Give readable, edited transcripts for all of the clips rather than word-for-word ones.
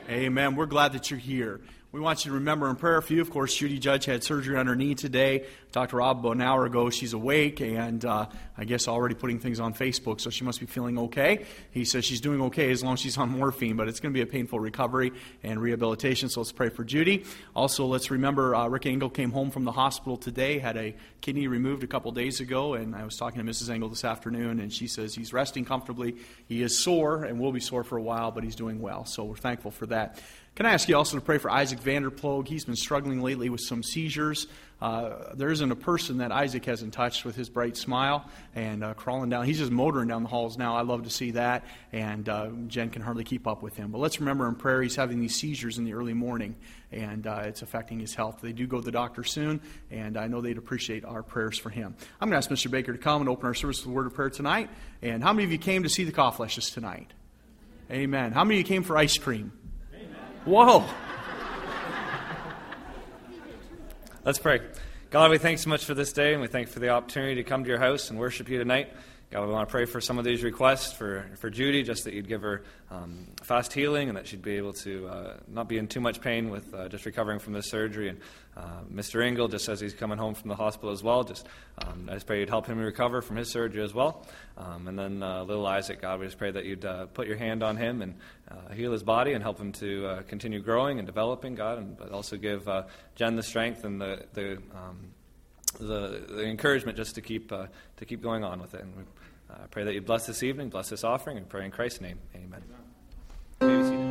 Amen. We're glad that you're here. We want you to remember in prayer for you. Of course, Judy Judge had surgery on her knee today. Talked to Rob about an hour ago. She's awake and I guess already putting things on Facebook, so she must be feeling okay. He says she's doing okay as long as she's on morphine, but it's going to be a painful recovery and rehabilitation, so let's pray for Judy. Also, let's remember Rick Engel came home from the hospital today, had a kidney removed a couple days ago, and I was talking to Mrs. Engel this afternoon, and she says he's resting comfortably. He is sore and will be sore for a while, but he's doing well, so we're thankful for that. Can I ask you also to pray for Isaac Vanderploeg? He's been struggling lately with some seizures. There isn't a person that Isaac hasn't touched with his bright smile and crawling down. He's just motoring down the halls now. I love to see that, and Jen can hardly keep up with him. But let's remember in prayer he's having these seizures in the early morning, and it's affecting his health. They do go to the doctor soon, and I know they'd appreciate our prayers for him. I'm going to ask Mr. Baker to come and open our service with a word of prayer tonight. And how many of you came to see the Kaufleshes tonight? Amen. How many of you came for ice cream? Whoa. Let's pray. God, we thank you so much for this day, and we thank you for the opportunity to come to your house and worship you tonight. God, we want to pray for some of these requests for Judy, just that you'd give her fast healing and that she'd be able to not be in too much pain with just recovering from this surgery. And Mr. Engel, just as he's coming home from the hospital as well, I just pray you'd help him recover from his surgery as well. And then little Isaac, God, we just pray that you'd put your hand on him and heal his body and help him to continue growing and developing, God, but also give Jen the strength and the encouragement just to keep going on with it. And we pray that you bless this evening, bless this offering, and pray in Christ's name. Amen. Maybe seated.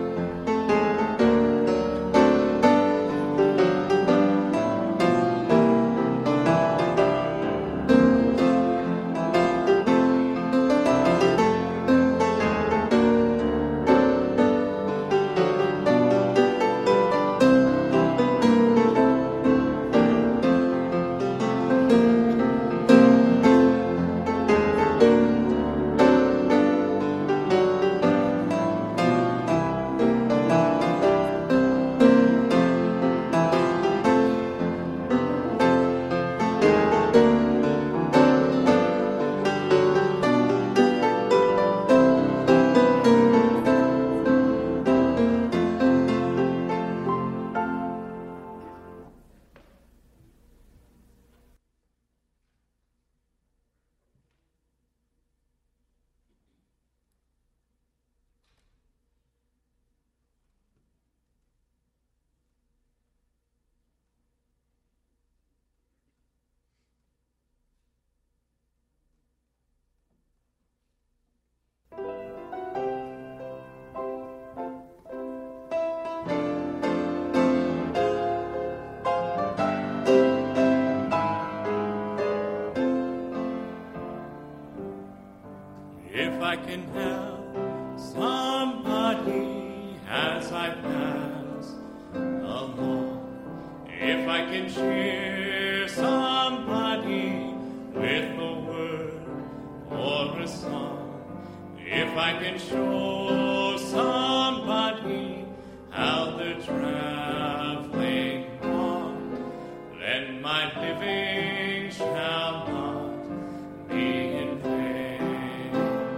If I can help somebody as I pass along, if I can cheer somebody with a word or a song, if I can show somebody how they're traveling on, then my living shall not be in vain.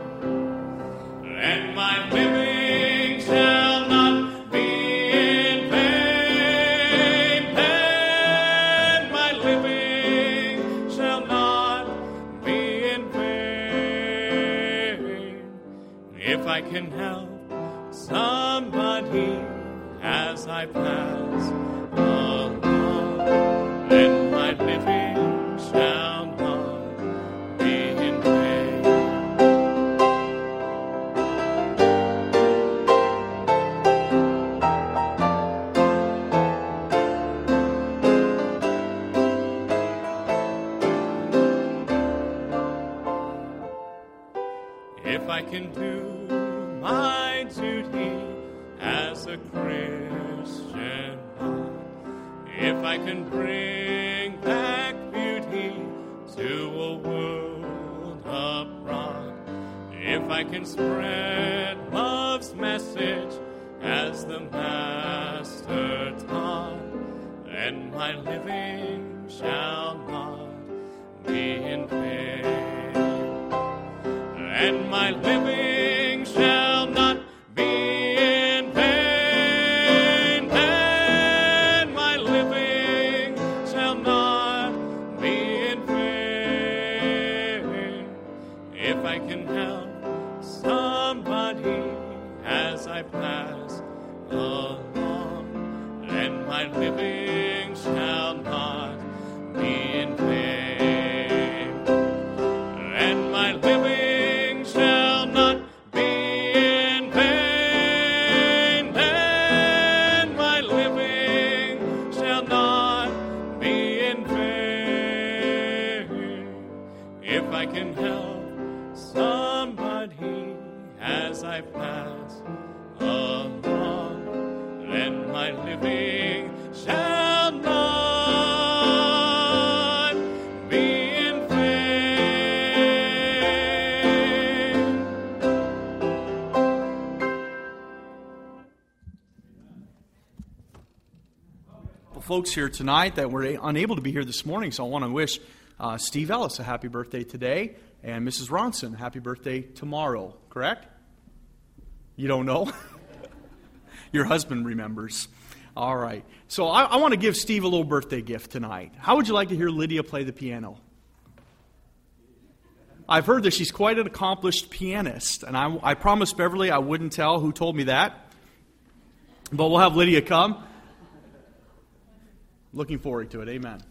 And my living shall not be in vain. And my living shall not be in vain. If I can help somebody as I pass along, then my living shall not be in vain. If I can do my duty as a Christian man, if I can bring back beauty to a world abroad, if I can spread love's message as the Master taught, then my living shall not be in vain. And my living shall not be in vain. pass along, and my living shall not be in vain, and my living shall not be in vain, and my living shall not be in vain. If I can help somebody as I pass along, then my living shall not be in vain. Well, folks here tonight that were unable to be here this morning, so I want to wish Steve Ellis a happy birthday today, and Mrs. Ronson a happy birthday tomorrow, correct? You don't know? Your husband remembers. All right. So I want to give Steve a little birthday gift tonight. How would you like to hear Lydia play the piano? I've heard that she's quite an accomplished pianist, and I promised Beverly I wouldn't tell who told me that. But we'll have Lydia come. Looking forward to it. Amen.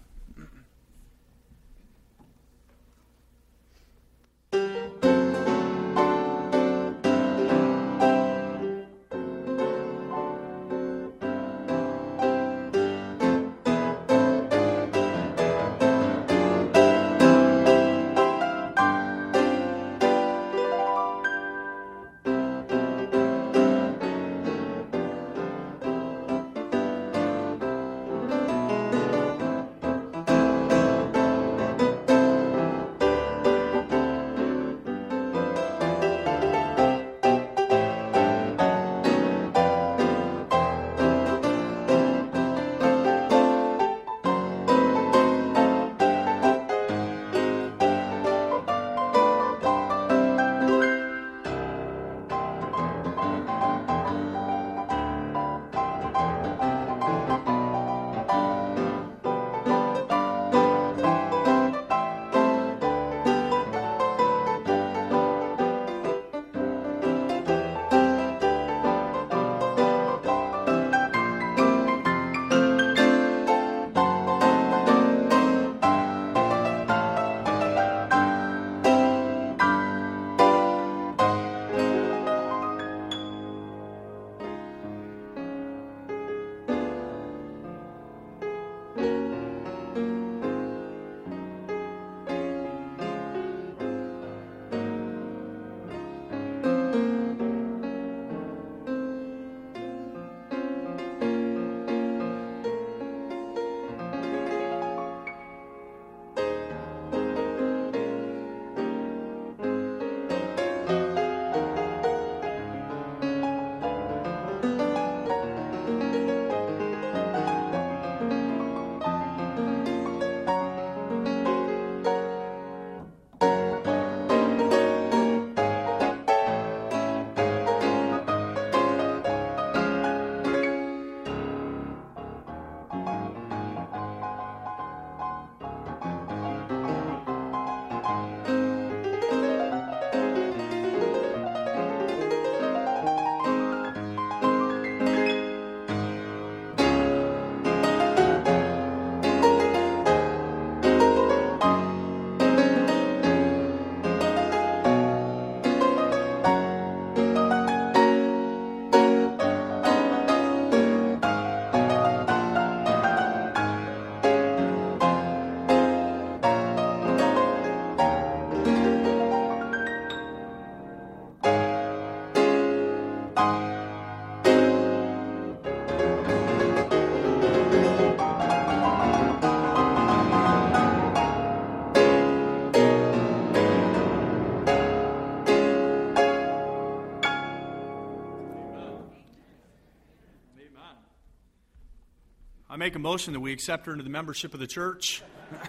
I make a motion that we accept her into the membership of the church.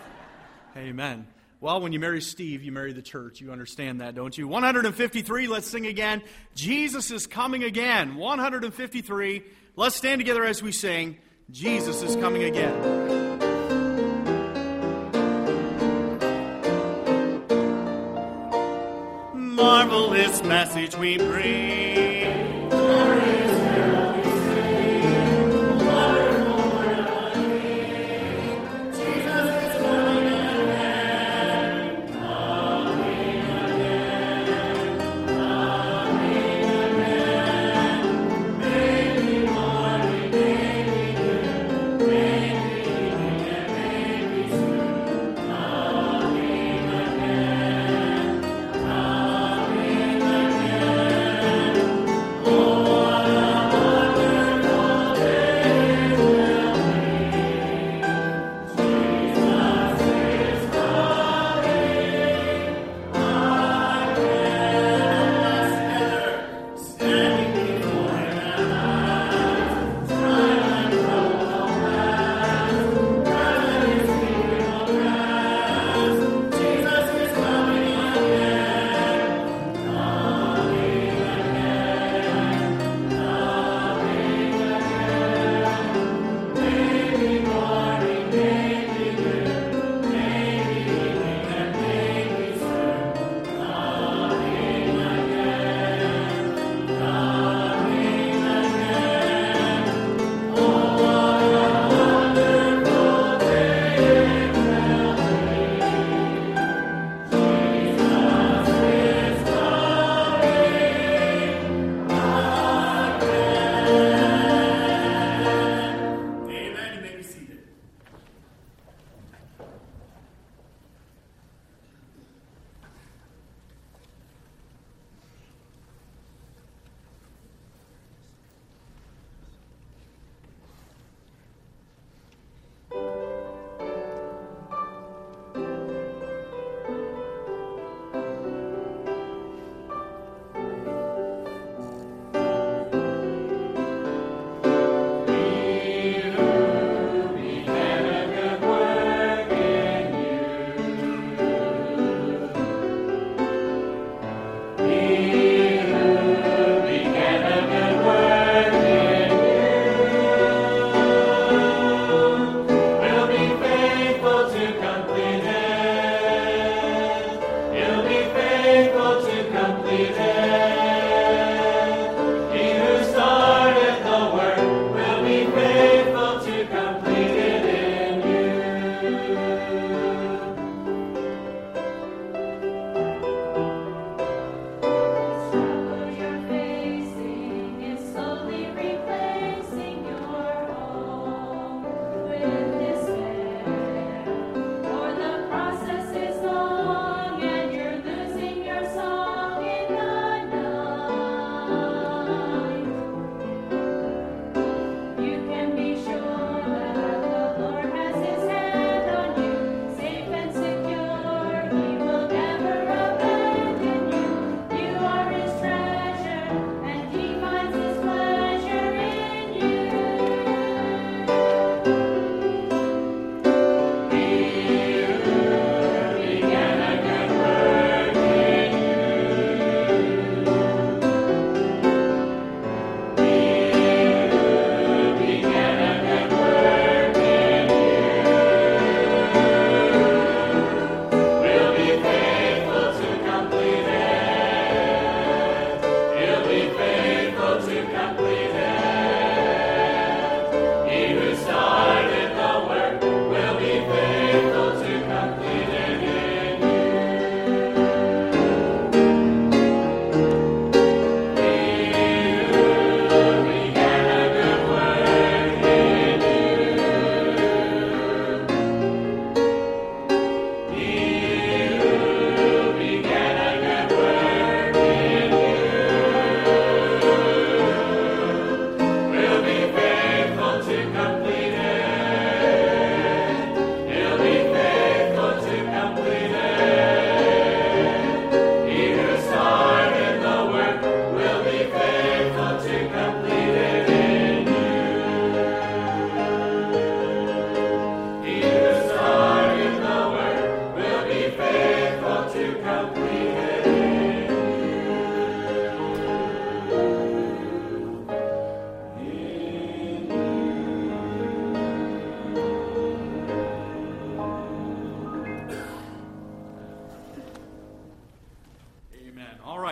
Amen. Well, when you marry Steve, you marry the church. You understand that, don't you? 153, let's sing again. Jesus is coming again. 153. Let's stand together as we sing. Jesus is coming again. Marvelous message we bring. Glorious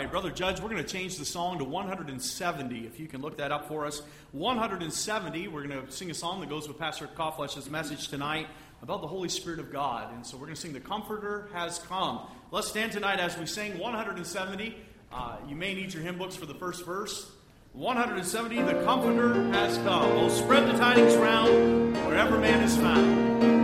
right, Brother Judge, we're going to change the song to 170, if you can look that up for us. 170, we're going to sing a song that goes with Pastor Kauflesh's message tonight about the Holy Spirit of God. And so we're going to sing The Comforter Has Come. Let's stand tonight as we sing 170. You may need your hymn books for the first verse. 170, The Comforter Has Come. Oh, spread the tidings round wherever man is found.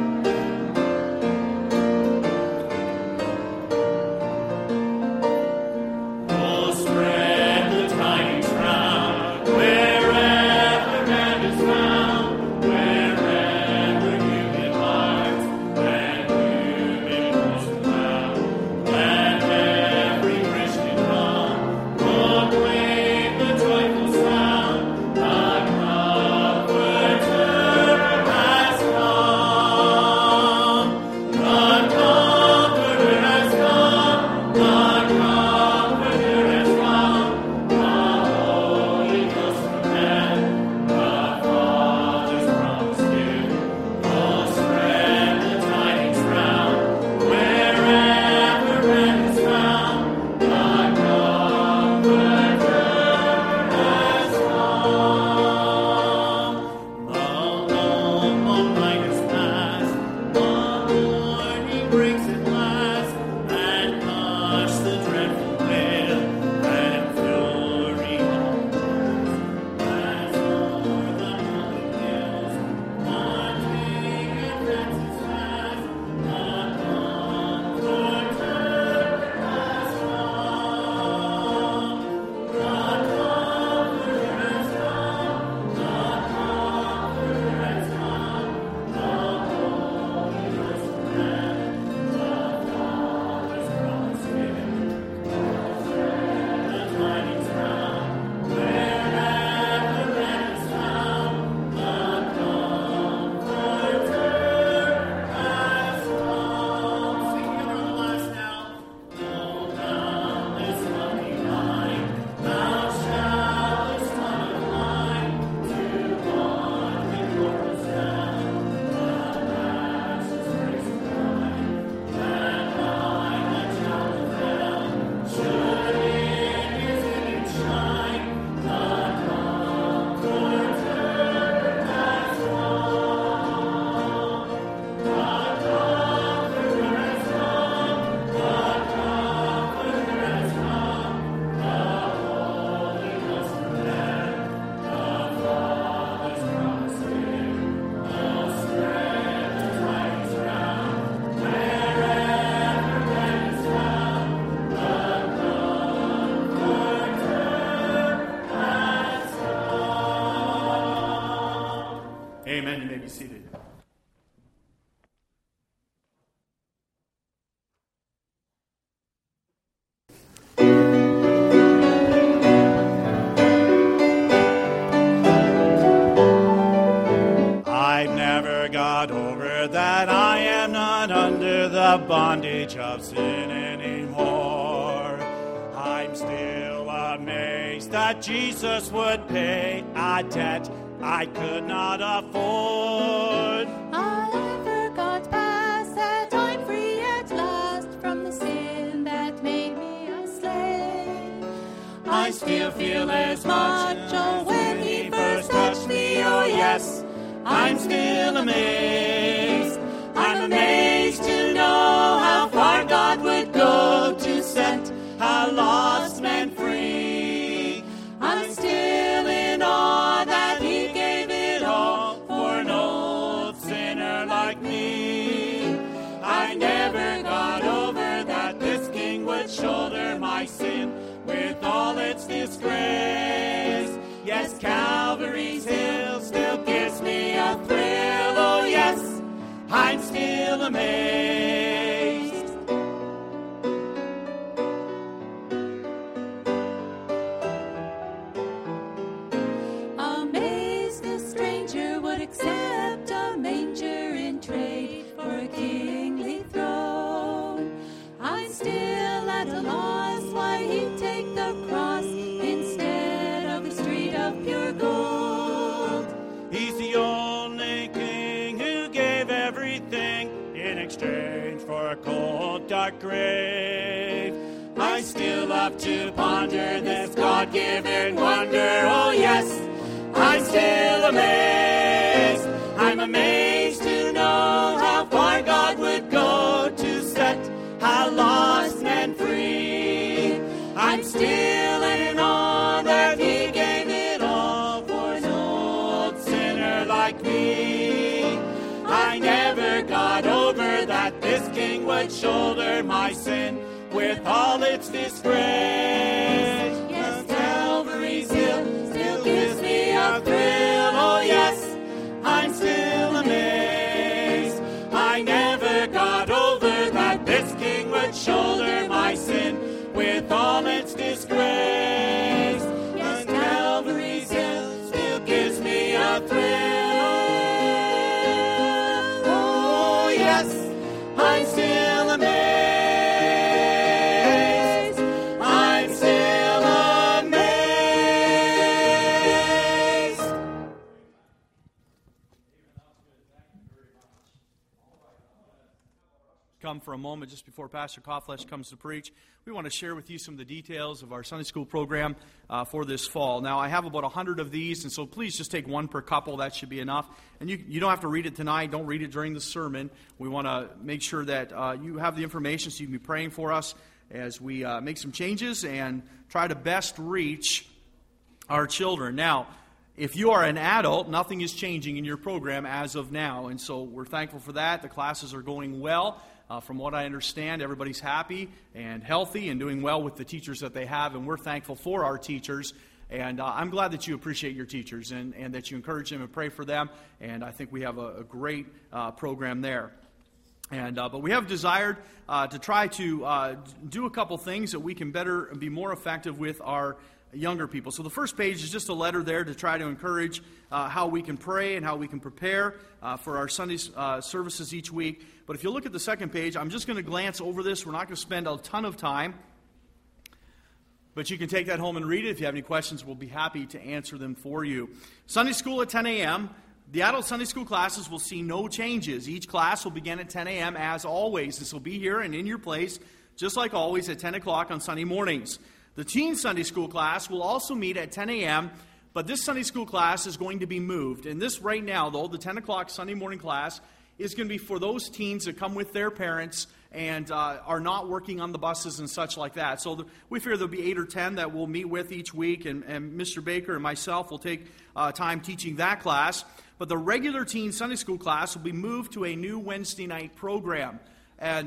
Amen. You may be seated. I've never got over that I am not under the bondage of sin anymore. I'm still amazed that Jesus would pay a debt I could not afford. I forgot past that I'm free at last from the sin that made me a slave. I still feel as much, oh, when he first touched me, oh yes, I'm still amazed. I'm amazed to know how far God would go to set a lost man free. I'm still in awe that he gave it all for an old sinner like me. I never got over that this king would shoulder my sin with all its disgrace. Yes, Calvary's hill still gives me a thrill. Oh yes, I'm still amazed. Amazed the stranger would accept a manger in trade for a kingly throne. I'm still at a loss why he'd take the cross instead of the street of pure gold. He's the only king who gave everything in exchange for a cold, dark grave. I I still love to ponder this God-given wonder. Oh yes, I'm still amazed. I'm amazed to know how far God would go to set a lost man free. I'm still in awe that He gave it all for an old sinner like me. I never got over that this King would shoulder my sin with all its disgrace. Yes, Calvary's hill still gives me a thrill. Oh yes, I'm still amazed. I never got over that this King would shoulder my sin with all its disgrace. Yes, Calvary's hill still gives me a thrill. Oh yes, I'm still amazed. I'm still amazed. Come for a moment just before Pastor Kofflesh comes to preach. We want to share with you some of the details of our Sunday school program for this fall. Now, I have about 100 of these, and so please just take one per couple. That should be enough. And you don't have to read it tonight. Don't read it during the sermon. We want to make sure that you have the information so you can be praying for us as we make some changes and try to best reach our children. Now, if you are an adult, nothing is changing in your program as of now, and so we're thankful for that. The classes are going well. From what I understand, everybody's happy and healthy and doing well with the teachers that they have, and we're thankful for our teachers. And I'm glad that you appreciate your teachers and that you encourage them and pray for them, and I think we have a great program there. And but we have desired to try to do a couple things that we can better be more effective with our younger people. So the first page is just a letter there to try to encourage how we can pray and how we can prepare for our Sunday services each week. But if you look at the second page, I'm just going to glance over this. We're not going to spend a ton of time. But you can take that home and read it. If you have any questions, we'll be happy to answer them for you. Sunday school at 10 a.m. The adult Sunday school classes will see no changes. Each class will begin at 10 a.m. as always. This will be here and in your place, just like always, at 10 o'clock on Sunday mornings. The teen Sunday school class will also meet at 10 a.m., but this Sunday school class is going to be moved. And this right now, though, the 10 o'clock Sunday morning class is going to be for those teens that come with their parents and are not working on the buses and such like that. So we figure there'll be 8 or 10 that we'll meet with each week, and Mr. Baker and myself will take time teaching that class. But the regular teen Sunday school class will be moved to a new Wednesday night program. And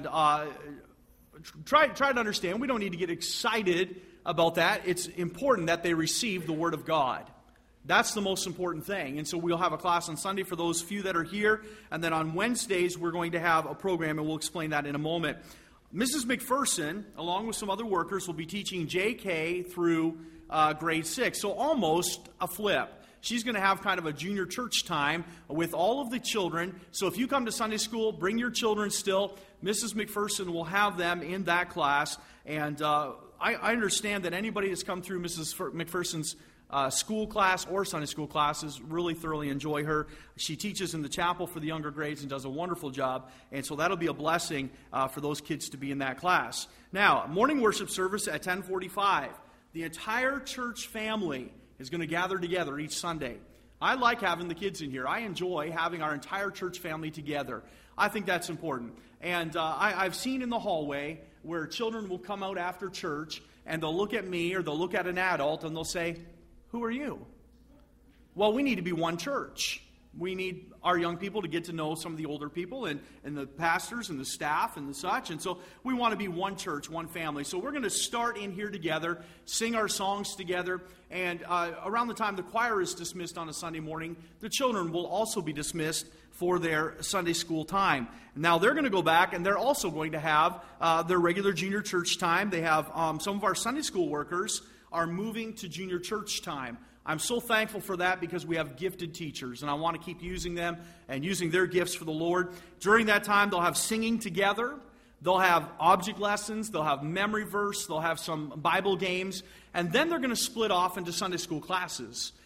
try to understand, we don't need to get excited about that. It's important that they receive the Word of God. That's the most important thing. And so we'll have a class on Sunday for those few that are here. And then on Wednesdays, we're going to have a program, and we'll explain that in a moment. Mrs. McPherson, along with some other workers, will be teaching JK through grade 6. So almost a flip. She's going to have kind of a junior church time with all of the children. So if you come to Sunday school, bring your children still. Mrs. McPherson will have them in that class. And I understand that anybody that's come through Mrs. McPherson's school class or Sunday school classes really thoroughly enjoy her. She teaches in the chapel for the younger grades and does a wonderful job. And so that'll be a blessing for those kids to be in that class. Now, morning worship service at 10:45. The entire church family is going to gather together each Sunday. I like having the kids in here. I enjoy having our entire church family together. I think that's important. And I've seen in the hallway where children will come out after church and they'll look at me or they'll look at an adult and they'll say, "Who are you?" Well, we need to be one church. We need our young people to get to know some of the older people and the pastors and the staff and the such. And so we want to be one church, one family. So we're going to start in here together, sing our songs together. And around the time the choir is dismissed on a Sunday morning, the children will also be dismissed for their Sunday school time. Now they're going to go back and they're also going to have their regular junior church time. They have some of our Sunday school workers are moving to junior church time. I'm so thankful for that because we have gifted teachers, and I want to keep using them and using their gifts for the Lord. During that time, they'll have singing together. They'll have object lessons. They'll have memory verse. They'll have some Bible games. And then they're going to split off into Sunday school classes.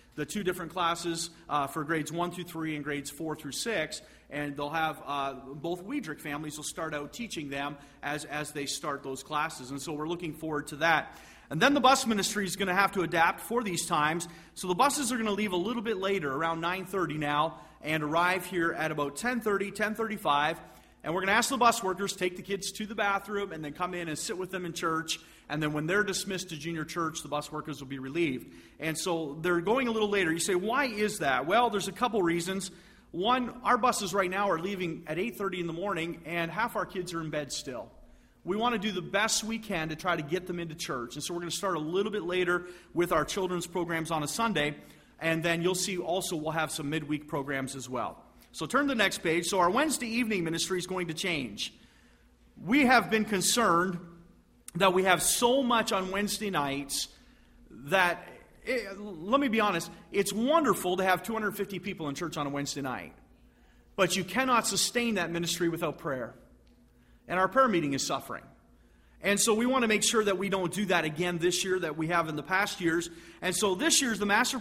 the two different classes for grades 1 through 3 and grades 4 through 6. And they'll have both Weidrich families will start out teaching them as they start those classes. And so we're looking forward to that. And then the bus ministry is going to have to adapt for these times. So the buses are going to leave a little bit later, around 9:30 now, and arrive here at about 10:30, 10:35. And we're going to ask the bus workers to take the kids to the bathroom and then come in and sit with them in church. And then when they're dismissed to junior church, the bus workers will be relieved. And so they're going a little later. You say, why is that? Well, there's a couple reasons. One, our buses right now are leaving at 8:30 in the morning, and half our kids are in bed still. We want to do the best we can to try to get them into church. And so we're going to start a little bit later with our children's programs on a Sunday. And then you'll see also we'll have some midweek programs as well. So turn to the next page. So our Wednesday evening ministry is going to change. We have been concerned that we have so much on Wednesday nights that, let me be honest, it's wonderful to have 250 people in church on a Wednesday night. But you cannot sustain that ministry without prayer. And our prayer meeting is suffering. And so we want to make sure that we don't do that again this year that we have in the past years. And so this year's the Master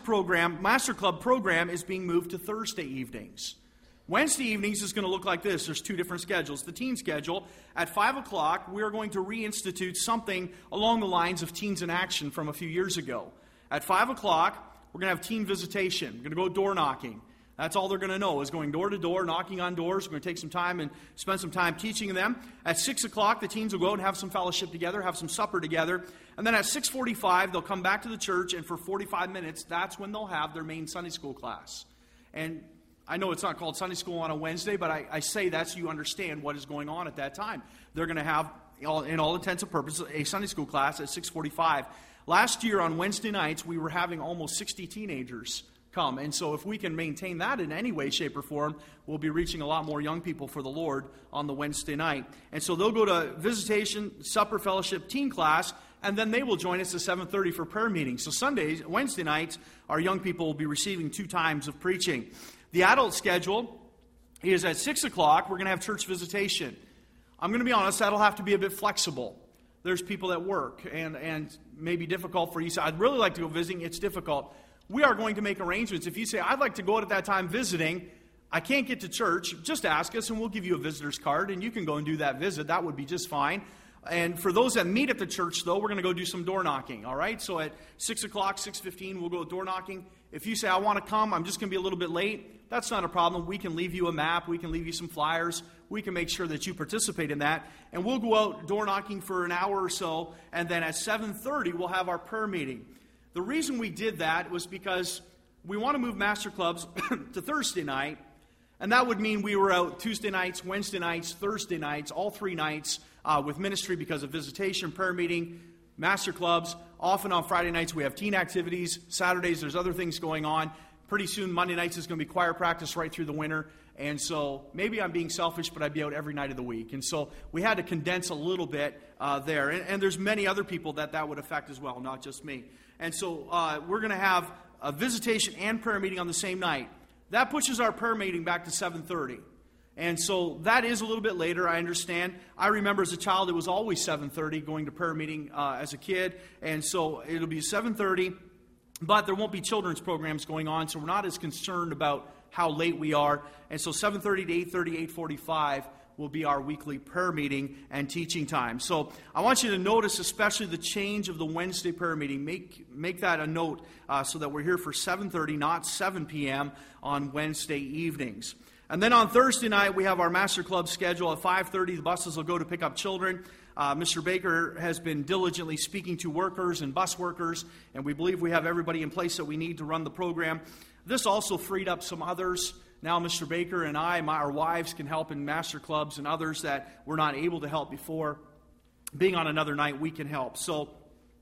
Club program is being moved to Thursday evenings. Wednesday evenings is going to look like this. There's two different schedules. The teen schedule, at 5 o'clock, we are going to reinstitute something along the lines of Teens in Action from a few years ago. At 5 o'clock, we're going to have teen visitation. We're going to go door knocking. That's all they're going to know is going door to door, knocking on doors. We're going to take some time and spend some time teaching them. At 6 o'clock, the teens will go out and have some fellowship together, have some supper together. And then at 6:45, they'll come back to the church, and for 45 minutes, that's when they'll have their main Sunday school class. And I know it's not called Sunday school on a Wednesday, but I say that so you understand what is going on at that time. They're going to have, in all intents and purposes, a Sunday school class at 6:45. Last year on Wednesday nights, we were having almost 60 teenagers come. And so if we can maintain that in any way, shape, or form, we'll be reaching a lot more young people for the Lord on the Wednesday night. And so they'll go to visitation, supper, fellowship, teen class, and then they will join us at 7:30 for prayer meetings. So Wednesday nights, our young people will be receiving 2 times of preaching. The adult schedule is at 6 o'clock, we're going to have church visitation. I'm going to be honest, that'll have to be a bit flexible. There's people at work, and maybe difficult for you. So I'd really like to go visiting. It's difficult. We are going to make arrangements. If you say, I'd like to go out at that time visiting, I can't get to church, just ask us, and we'll give you a visitor's card, and you can go and do that visit. That would be just fine. And for those that meet at the church, though, we're going to go do some door knocking, all right? So at 6 o'clock, 6:15, we'll go door knocking. If you say, I want to come, I'm just going to be a little bit late, that's not a problem. We can leave you a map. We can leave you some flyers. We can make sure that you participate in that. And we'll go out door knocking for an hour or so, and then at 7:30, we'll have our prayer meeting. The reason we did that was because we want to move Master Clubs to Thursday night, and that would mean we were out Tuesday nights, Wednesday nights, Thursday nights, all 3 nights with ministry because of visitation, prayer meeting, Master Clubs. Often on Friday nights we have teen activities. Saturdays there's other things going on. Pretty soon Monday nights is going to be choir practice right through the winter. And so maybe I'm being selfish, but I'd be out every night of the week. And so we had to condense a little bit there. And there's many other people that would affect as well, not just me. And so we're going to have a visitation and prayer meeting on the same night. That pushes our prayer meeting back to 7:30. And so that is a little bit later, I understand. I remember as a child it was always 7:30 going to prayer meeting as a kid. And so it'll be 7:30, but there won't be children's programs going on, so we're not as concerned about how late we are. And so 7:30 to 8:30, 8:45 will be our weekly prayer meeting and teaching time. So I want you to notice especially the change of the Wednesday prayer meeting. Make that a note so that we're here for 7:30, not 7 p.m. on Wednesday evenings. And then on Thursday night, we have our Master Club schedule. At 5:30, the buses will go to pick up children. Mr. Baker has been diligently speaking to workers and bus workers, and we believe we have everybody in place that we need to run the program. This also freed up some others. Now Mr. Baker and our wives can help in Master Clubs, and others that were not able to help before. Being on another night, we can help. So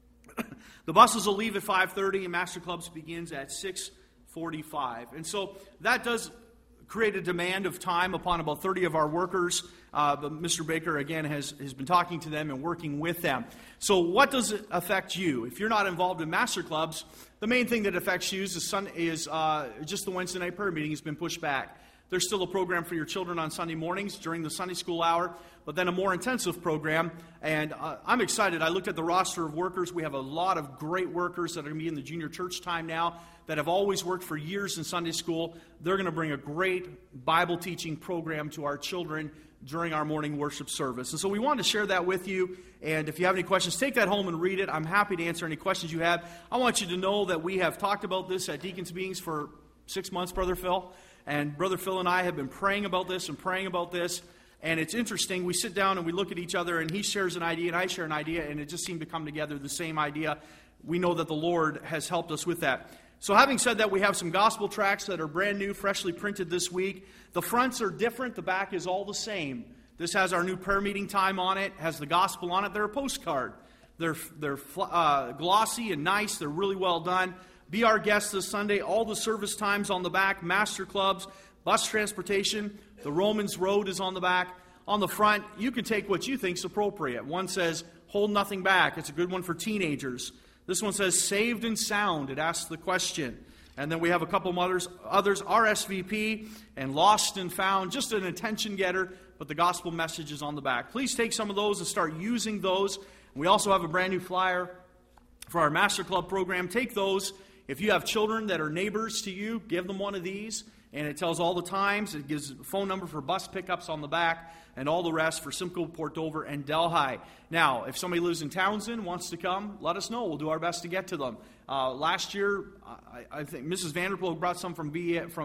the buses will leave at 5:30, and Master Clubs begins at 6:45. And so that does create a demand of time upon about 30 of our workers. But Mr. Baker, again, has been talking to them and working with them. So what does it affect you? If you're not involved in Master Clubs, the main thing that affects you is just the Wednesday night prayer meeting has been pushed back. There's still a program for your children on Sunday mornings during the Sunday school hour, but then a more intensive program. And I'm excited. I looked at the roster of workers. We have a lot of great workers that are going to be in the junior church time now that have always worked for years in Sunday school. They're going to bring a great Bible teaching program to our children during our morning worship service. And so we wanted to share that with you. And if you have any questions, take that home and read it. I'm happy to answer any questions you have. I want you to know that we have talked about this at Deacons Meetings for 6 months, Brother Phil. And Brother Phil and I have been praying about this and praying about this. And it's interesting. We sit down and we look at each other, and he shares an idea and I share an idea, and it just seemed to come together, the same idea. We know that the Lord has helped us with that. So having said that, we have some gospel tracts that are brand new, freshly printed this week. The fronts are different. The back is all the same. This has our new prayer meeting time on it, has the gospel on it. They're a postcard. They're glossy and nice. They're really well done. Be our guest this Sunday. All the service times on the back, master clubs, bus transportation. The Romans Road is on the back. On the front, you can take what you think is appropriate. One says, hold nothing back. It's a good one for teenagers. This one says, saved and sound. It asks the question. And then we have a couple of others, RSVP and lost and found. Just an attention getter, but the gospel message is on the back. Please take some of those and start using those. We also have a brand new flyer for our Master Club program. Take those. If you have children that are neighbors to you, give them one of these. And it tells all the times. It gives a phone number for bus pickups on the back and all the rest for Simcoe, Port Dover, and Delhi. Now, if somebody lives in Townsend, wants to come, let us know. We'll do our best to get to them. Last year, I think Mrs. Vanderpool brought some from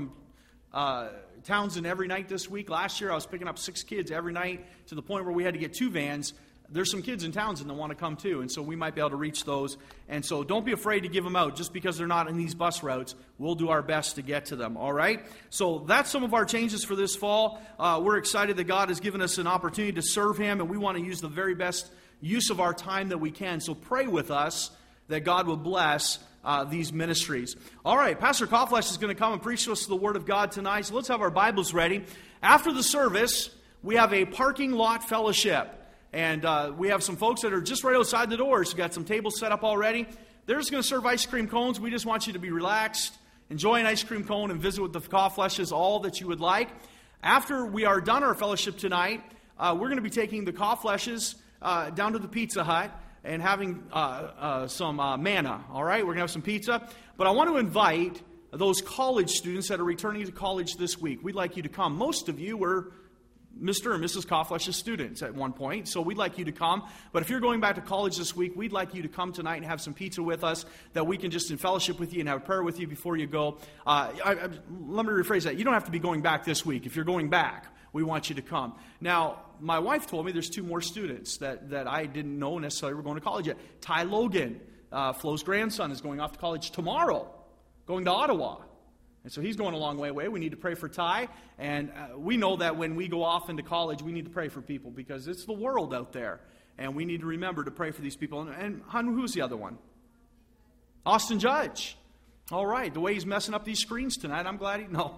Townsend every night this week. Last year, I was picking up 6 kids every night to the point where we had to get 2 vans. There's some kids in Townsend that want to come too, and so we might be able to reach those. And so don't be afraid to give them out just because they're not in these bus routes. We'll do our best to get to them, all right? So that's some of our changes for this fall. We're excited that God has given us an opportunity to serve Him, and we want to use the very best use of our time that we can. So pray with us that God will bless these ministries. All right, Pastor Kauflesh is going to come and preach to us the Word of God tonight, so let's have our Bibles ready. After the service, we have a parking lot fellowship. And we have some folks that are just right outside the doors. We've got some tables set up already. They're just going to serve ice cream cones. We just want you to be relaxed, enjoy an ice cream cone, and visit with the Kaufleshes, all that you would like. After we are done our fellowship tonight, we're going to be taking the Kaufleshes down to the Pizza Hut and having some manna. All right, we're going to have some pizza. But I want to invite those college students that are returning to college this week. We'd like you to come. Most of you were Mr. and Mrs. Kauflesh's students at one point, so we'd like you to come. But if you're going back to college this week, we'd like you to come tonight and have some pizza with us that we can just in fellowship with you and have prayer with you before you go. Let me rephrase that. You don't have to be going back this week. If you're going back, we want you to come. Now, my wife told me there's 2 more students that I didn't know necessarily were going to college yet. Ty Logan, Flo's grandson, is going off to college tomorrow, going to Ottawa. And so he's going a long way away. We need to pray for Ty. And we know that when we go off into college, we need to pray for people because it's the world out there. And we need to remember to pray for these people. And who's the other one? Austin Judge. All right. The way he's messing up these screens tonight, I'm glad no.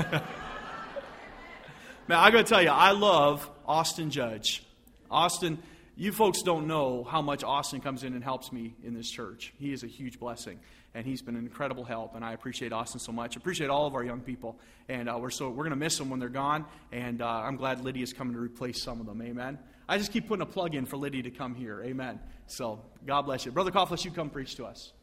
Man, I got to tell you, I love Austin Judge. Austin, you folks don't know how much Austin comes in and helps me in this church. He is a huge blessing. And he's been an incredible help, and I appreciate Austin so much. I appreciate all of our young people, and we're going to miss them when they're gone. And I'm glad Lydia's coming to replace some of them. Amen. I just keep putting a plug in for Lydia to come here. Amen. So God bless you, Brother Kauflesh. You come preach to us.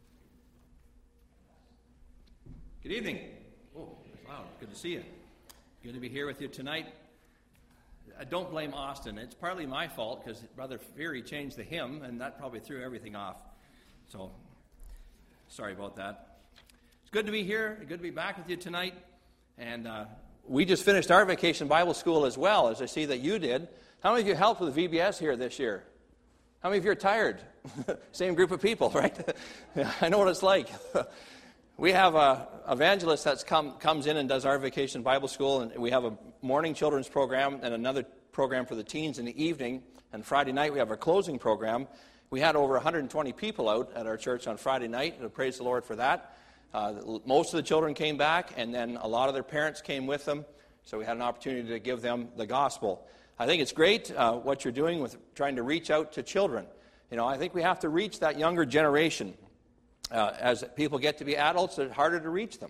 Good evening. Oh, wow, good to see you. Good to be here with you tonight. I don't blame Austin. It's partly my fault because Brother Fury changed the hymn, and that probably threw everything off. So. Sorry about that. It's good to be here. Good to be back with you tonight. And we just finished our vacation Bible school as well, as I see that you did. How many of you helped with VBS here this year? How many of you are tired? Same group of people, right? I know what it's like. We have an evangelist that comes in and does our vacation Bible school, and we have a morning children's program and another program for the teens in the evening. And Friday night we have our closing program. We had over 120 people out at our church on Friday night, and praise the Lord for that. Most of the children came back, and then a lot of their parents came with them, so we had an opportunity to give them the gospel. I think it's great what you're doing with trying to reach out to children. You know, I think we have to reach that younger generation. As people get to be adults, it's harder to reach them.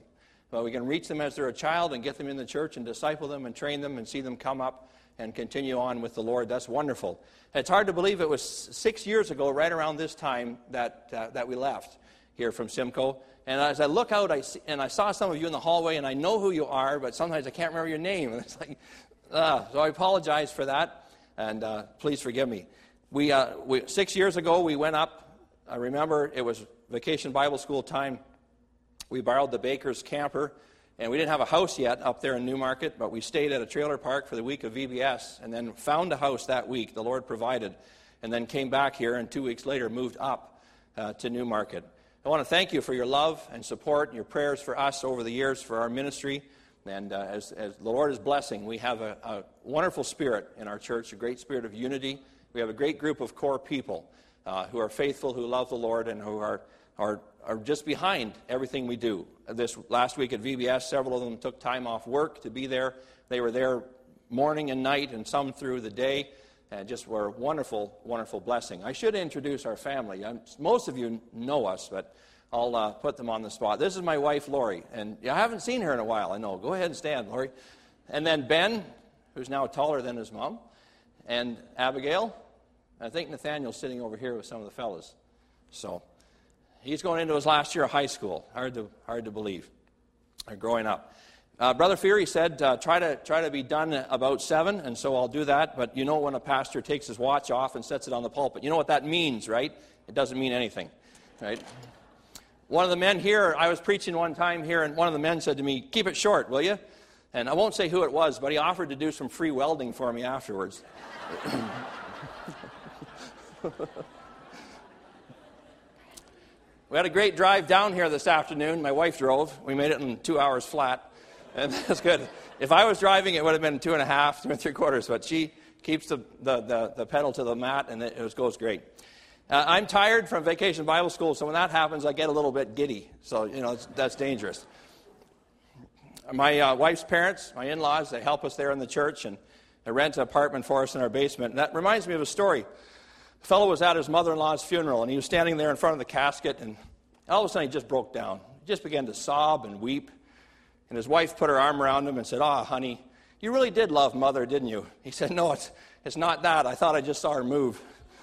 But we can reach them as they're a child and get them in the church and disciple them and train them and see them come up and continue on with the Lord. That's wonderful. It's hard to believe it was 6 years ago, right around this time, that we left here from Simcoe. And as I look out, I saw some of you in the hallway, and I know who you are, but sometimes I can't remember your name. And it's like, so I apologize for that, and please forgive me. We 6 years ago, we went up. I remember it was Vacation Bible School time. We borrowed the Baker's camper, and we didn't have a house yet up there in Newmarket, but we stayed at a trailer park for the week of VBS, and then found a house that week. The Lord provided, and then came back here, and 2 weeks later moved up to Newmarket. I want to thank you for your love and support and your prayers for us over the years for our ministry. And as the Lord is blessing, we have a wonderful spirit in our church, a great spirit of unity. We have a great group of core people who are faithful, who love the Lord, and who are just behind everything we do. This last week at VBS, several of them took time off work to be there. They were there morning and night, and some through the day, and just were a wonderful, wonderful blessing. I should introduce our family. Most of you know us, but I'll put them on the spot. This is my wife, Lori, and I haven't seen her in a while, I know. Go ahead and stand, Lori. And then Ben, who's now taller than his mom, and Abigail. I think Nathaniel's sitting over here with some of the fellas. So he's going into his last year of high school. Hard to believe. Growing up. Brother Feary said, try to be done about 7, and so I'll do that. But you know when a pastor takes his watch off and sets it on the pulpit, you know what that means, right? It doesn't mean anything, right? One of the men here, I was preaching one time here, and one of the men said to me, keep it short, will you? And I won't say who it was, but he offered to do some free welding for me afterwards. We had a great drive down here this afternoon. My wife drove. We made it in 2 hours flat, and that's good. If I was driving, it would have been 2.5, 2 3/4, but she keeps the pedal to the mat, and it goes great. I'm tired from Vacation Bible School, so when that happens, I get a little bit giddy. So, that's dangerous. My wife's parents, my in-laws, they help us there in the church, and they rent an apartment for us in our basement. And that reminds me of a story. A fellow was at his mother-in-law's funeral, and he was standing there in front of the casket, and all of a sudden he just broke down. He just began to sob and weep. And his wife put her arm around him and said, honey, you really did love Mother, didn't you? He said, no, it's not that. I thought I just saw her move.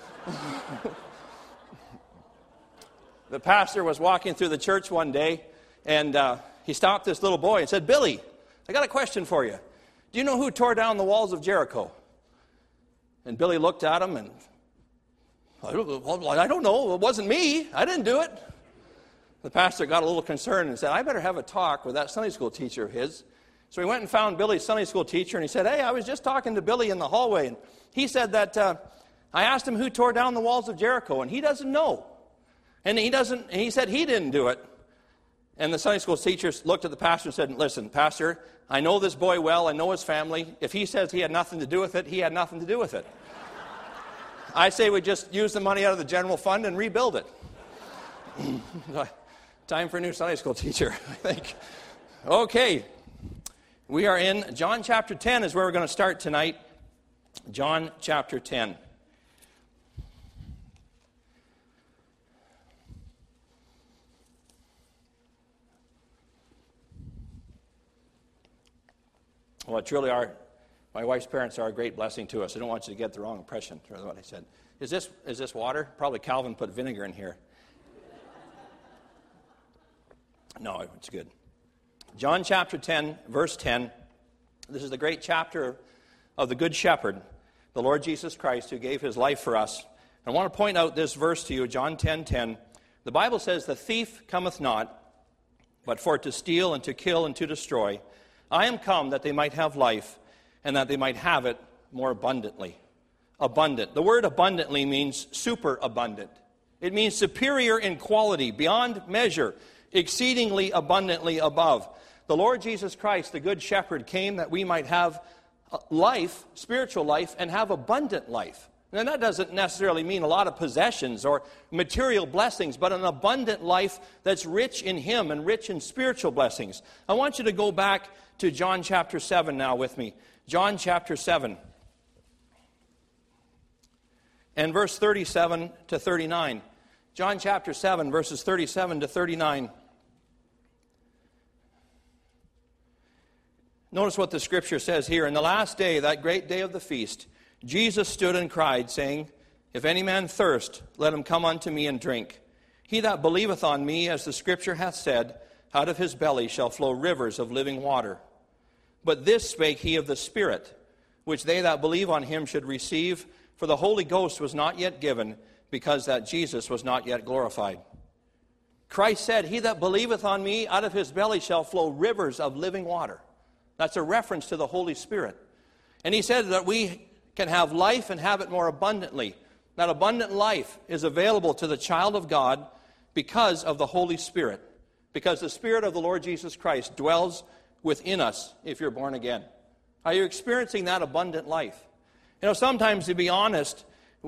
The pastor was walking through the church one day, and he stopped this little boy and said, Billy, I got a question for you. Do you know who tore down the walls of Jericho? And Billy looked at him and, I don't know. It wasn't me. I didn't do it. The pastor got a little concerned and said, I better have a talk with that Sunday school teacher of his. So he went and found Billy's Sunday school teacher, and he said, hey, I was just talking to Billy in the hallway, and he said that I asked him who tore down the walls of Jericho, and he doesn't know. And he said he didn't do it. And the Sunday school teacher looked at the pastor and said, listen, pastor, I know this boy well. I know his family. If he says he had nothing to do with it, he had nothing to do with it. I say we just use the money out of the general fund and rebuild it. Time for a new Sunday school teacher, I think. Okay. We are in John chapter 10 is where we're going to start tonight. John chapter 10. Well, truly my wife's parents are a great blessing to us. I don't want you to get the wrong impression from what I said. Is this water? Probably Calvin put vinegar in here. No, it's good. John chapter 10, verse 10. This is the great chapter of the Good Shepherd, the Lord Jesus Christ, who gave his life for us. I want to point out this verse to you, John 10:10. The Bible says, the thief cometh not, but for to steal and to kill and to destroy. I am come that they might have life, and that they might have it more abundantly. Abundant. The word abundantly means superabundant. It means superior in quality, beyond measure, exceedingly abundantly above. The Lord Jesus Christ, the Good Shepherd, came that we might have life, spiritual life, and have abundant life. And that doesn't necessarily mean a lot of possessions or material blessings, but an abundant life that's rich in Him and rich in spiritual blessings. I want you to go back to John chapter 7 now with me. John chapter 7. And verse 37 to 39. John chapter 7, verses 37 to 39. Notice what the Scripture says here. In the last day, that great day of the feast, Jesus stood and cried, saying, If any man thirst, let him come unto me and drink. He that believeth on me, as the Scripture hath said, out of his belly shall flow rivers of living water. But this spake he of the Spirit, which they that believe on him should receive, for the Holy Ghost was not yet given, because that Jesus was not yet glorified. Christ said, He that believeth on me, out of his belly shall flow rivers of living water. That's a reference to the Holy Spirit. And he said that we can have life and have it more abundantly. That abundant life is available to the child of God because of the Holy Spirit. Because the Spirit of the Lord Jesus Christ dwells within us if you're born again. Are you experiencing that abundant life? You know, sometimes, to be honest,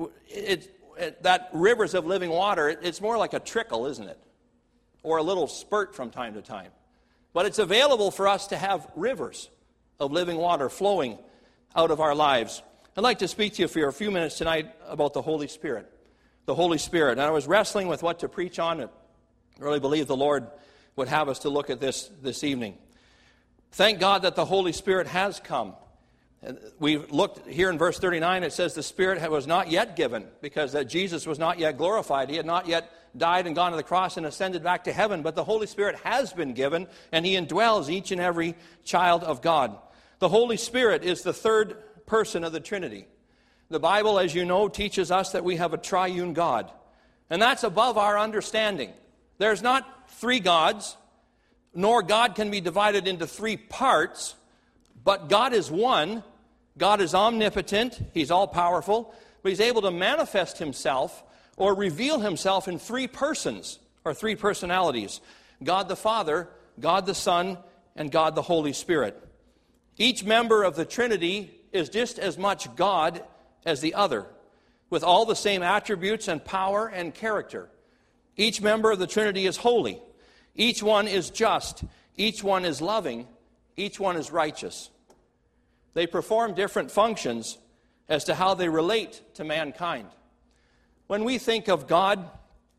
that rivers of living water, it's more like a trickle, isn't it? Or a little spurt from time to time. But it's available for us to have rivers of living water flowing out of our lives. I'd like to speak to you for a few minutes tonight about the Holy Spirit. The Holy Spirit. And I was wrestling with what to preach on. I really believe the Lord would have us to look at this evening. Thank God that the Holy Spirit has come. We've looked here in verse 39, it says the Spirit was not yet given because that Jesus was not yet glorified. He had not yet died and gone to the cross and ascended back to heaven, but the Holy Spirit has been given, and He indwells each and every child of God. The Holy Spirit is the third person of the Trinity. The Bible, as you know, teaches us that we have a triune God, and that's above our understanding. There's not three gods, nor God can be divided into three parts, but God is one. God is omnipotent. He's all-powerful, but He's able to manifest Himself or reveal Himself in three persons or three personalities: God the Father, God the Son, and God the Holy Spirit. Each member of the Trinity is just as much God as the other, with all the same attributes and power and character. Each member of the Trinity is holy. Each one is just. Each one is loving. Each one is righteous. They perform different functions as to how they relate to mankind. When we think of God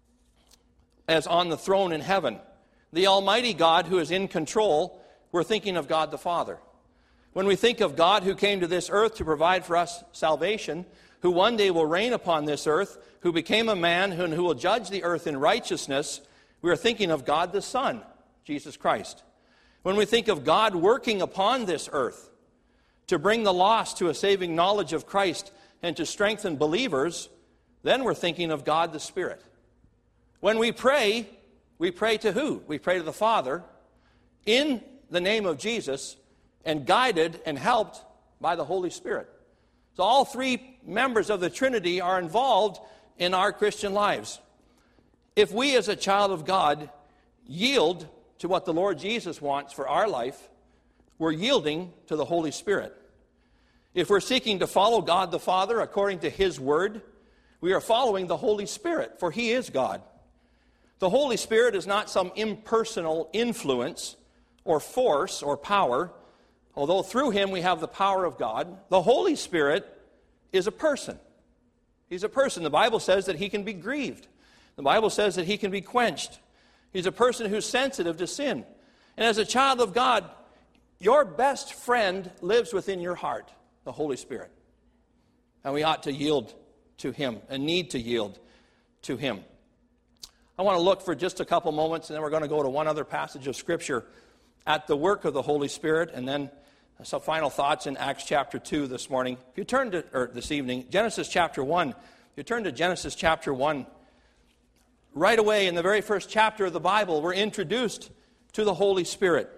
as on the throne in heaven, the Almighty God who is in control, we're thinking of God the Father. When we think of God who came to this earth to provide for us salvation, who one day will reign upon this earth, who became a man and who will judge the earth in righteousness, we are thinking of God the Son, Jesus Christ. When we think of God working upon this earth to bring the lost to a saving knowledge of Christ and to strengthen believers, then we're thinking of God the Spirit. When we pray to who? We pray to the Father in the name of Jesus and guided and helped by the Holy Spirit. So all three members of the Trinity are involved in our Christian lives. If we as a child of God yield to what the Lord Jesus wants for our life, we're yielding to the Holy Spirit. If we're seeking to follow God the Father according to His Word, we are following the Holy Spirit, for He is God. The Holy Spirit is not some impersonal influence or force or power, although through Him we have the power of God. The Holy Spirit is a person. He's a person. The Bible says that He can be grieved. The Bible says that He can be quenched. He's a person who's sensitive to sin. And as a child of God, your best friend lives within your heart, the Holy Spirit. And we ought to yield to Him and need to yield to Him. I want to look for just a couple moments, and then we're going to go to one other passage of Scripture at the work of the Holy Spirit, and then some final thoughts in Acts chapter 2 this morning. If you turn to, or this evening, Genesis chapter 1. If you turn to Genesis chapter 1, right away in the very first chapter of the Bible, we're introduced to the Holy Spirit.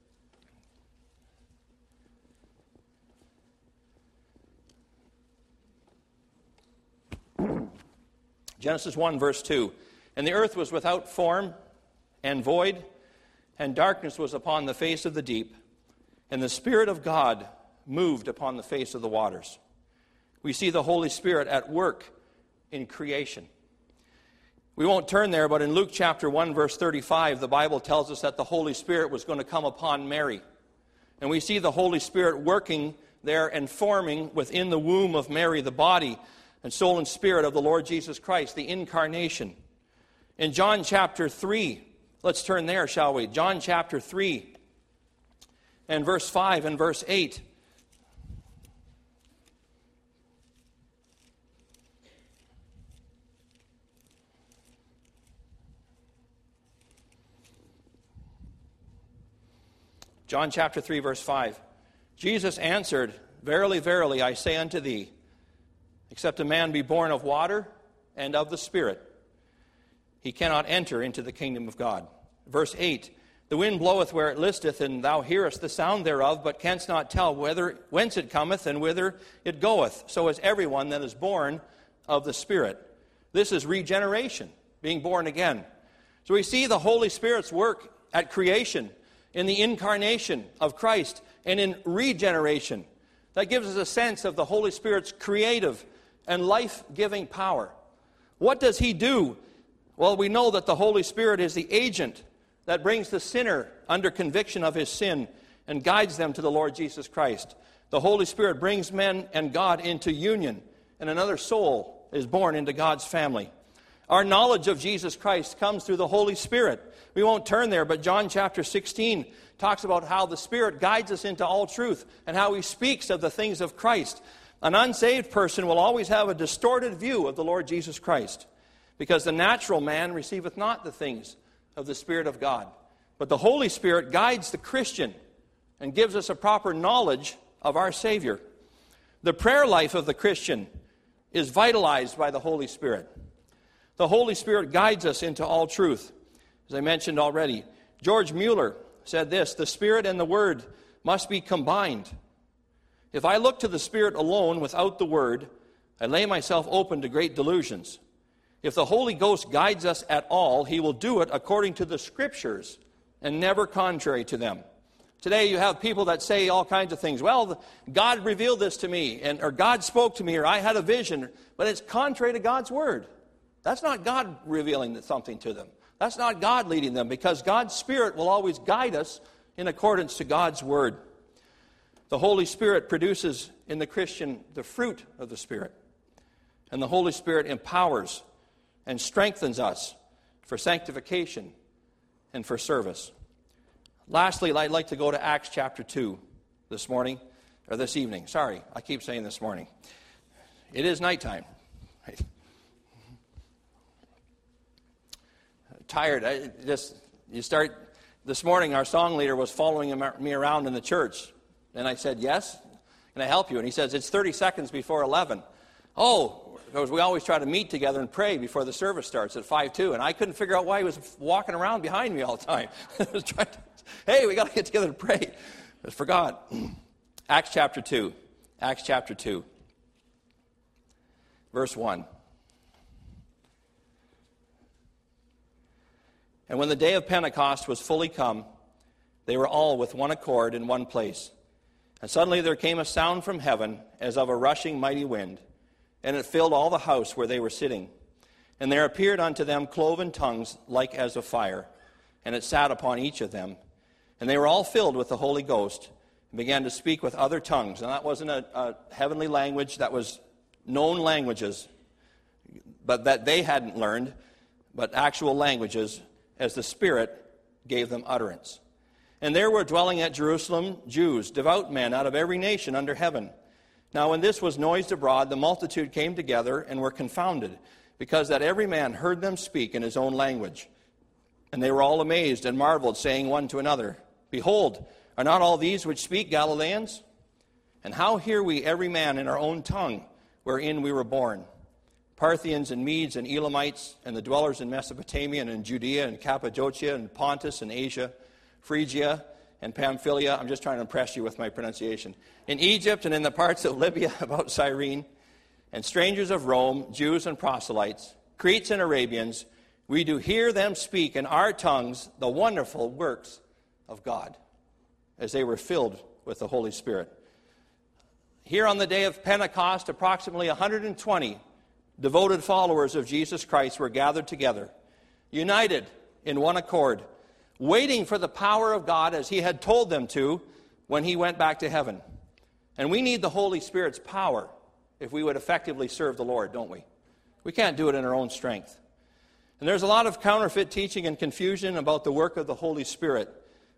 Genesis 1, verse 2. And the earth was without form and void, and darkness was upon the face of the deep, and the Spirit of God moved upon the face of the waters. We see the Holy Spirit at work in creation. We won't turn there, but in Luke chapter 1, verse 35, the Bible tells us that the Holy Spirit was going to come upon Mary. And we see the Holy Spirit working there and forming within the womb of Mary the body and soul and spirit of the Lord Jesus Christ, the incarnation. In John chapter 3, let's turn there, shall we? John chapter 3 and verse 5 and verse 8. John chapter 3, verse 5. Jesus answered, Verily, verily, I say unto thee, except a man be born of water and of the Spirit, he cannot enter into the kingdom of God. Verse 8. The wind bloweth where it listeth, and thou hearest the sound thereof, but canst not tell whence it cometh and whither it goeth. So is everyone that is born of the Spirit. This is regeneration, being born again. So we see the Holy Spirit's work at creation, in the incarnation of Christ, and in regeneration. That gives us a sense of the Holy Spirit's creative and life-giving power. What does he do? Well, we know that the Holy Spirit is the agent that brings the sinner under conviction of his sin and guides them to the Lord Jesus Christ. The Holy Spirit brings men and God into union, and another soul is born into God's family. Our knowledge of Jesus Christ comes through the Holy Spirit. We won't turn there, but John chapter 16 talks about how the Spirit guides us into all truth and how he speaks of the things of Christ. An unsaved person will always have a distorted view of the Lord Jesus Christ, because the natural man receiveth not the things of the Spirit of God. But the Holy Spirit guides the Christian and gives us a proper knowledge of our Savior. The prayer life of the Christian is vitalized by the Holy Spirit. The Holy Spirit guides us into all truth. As I mentioned already, George Mueller said this, the Spirit and the Word must be combined. If I look to the Spirit alone without the Word, I lay myself open to great delusions. If the Holy Ghost guides us at all, he will do it according to the Scriptures and never contrary to them. Today you have people that say all kinds of things. Well, God revealed this to me, or God spoke to me, or I had a vision, but it's contrary to God's Word. That's not God revealing something to them. That's not God leading them, because God's Spirit will always guide us in accordance to God's Word. The Holy Spirit produces in the Christian the fruit of the Spirit. And the Holy Spirit empowers and strengthens us for sanctification and for service. Lastly, I'd like to go to Acts chapter 2 this morning, or this evening. Sorry, I keep saying this morning. It is nighttime. Tired. This morning our song leader was following me around in the church. And I said, yes, can I help you? And he says, it's 30 seconds before 11. Oh, because we always try to meet together and pray before the service starts at 5:02. And I couldn't figure out why he was walking around behind me all the time. I was trying to, hey, we got to get together and pray. I forgot. Acts chapter 2. Acts chapter 2. Verse 1. And when the day of Pentecost was fully come, they were all with one accord in one place. And suddenly there came a sound from heaven as of a rushing mighty wind, and it filled all the house where they were sitting. And there appeared unto them cloven tongues like as of fire, and it sat upon each of them. And they were all filled with the Holy Ghost, and began to speak with other tongues. And that wasn't a heavenly language, that was known languages, but that they hadn't learned, but actual languages, as the Spirit gave them utterance. And there were dwelling at Jerusalem Jews, devout men out of every nation under heaven. Now when this was noised abroad, the multitude came together and were confounded, because that every man heard them speak in his own language. And they were all amazed and marveled, saying one to another, Behold, are not all these which speak Galileans? And how hear we every man in our own tongue, wherein we were born? Parthians and Medes and Elamites, and the dwellers in Mesopotamia and in Judea and Cappadocia and Pontus and Asia, Phrygia and Pamphylia. I'm just trying to impress you with my pronunciation. In Egypt and in the parts of Libya about Cyrene, and strangers of Rome, Jews and proselytes, Cretes and Arabians, we do hear them speak in our tongues the wonderful works of God, as they were filled with the Holy Spirit. Here on the day of Pentecost, approximately 120 devoted followers of Jesus Christ were gathered together, united in one accord, waiting for the power of God as he had told them to when he went back to heaven. And we need the Holy Spirit's power if we would effectively serve the Lord, don't we? We can't do it in our own strength. And there's a lot of counterfeit teaching and confusion about the work of the Holy Spirit.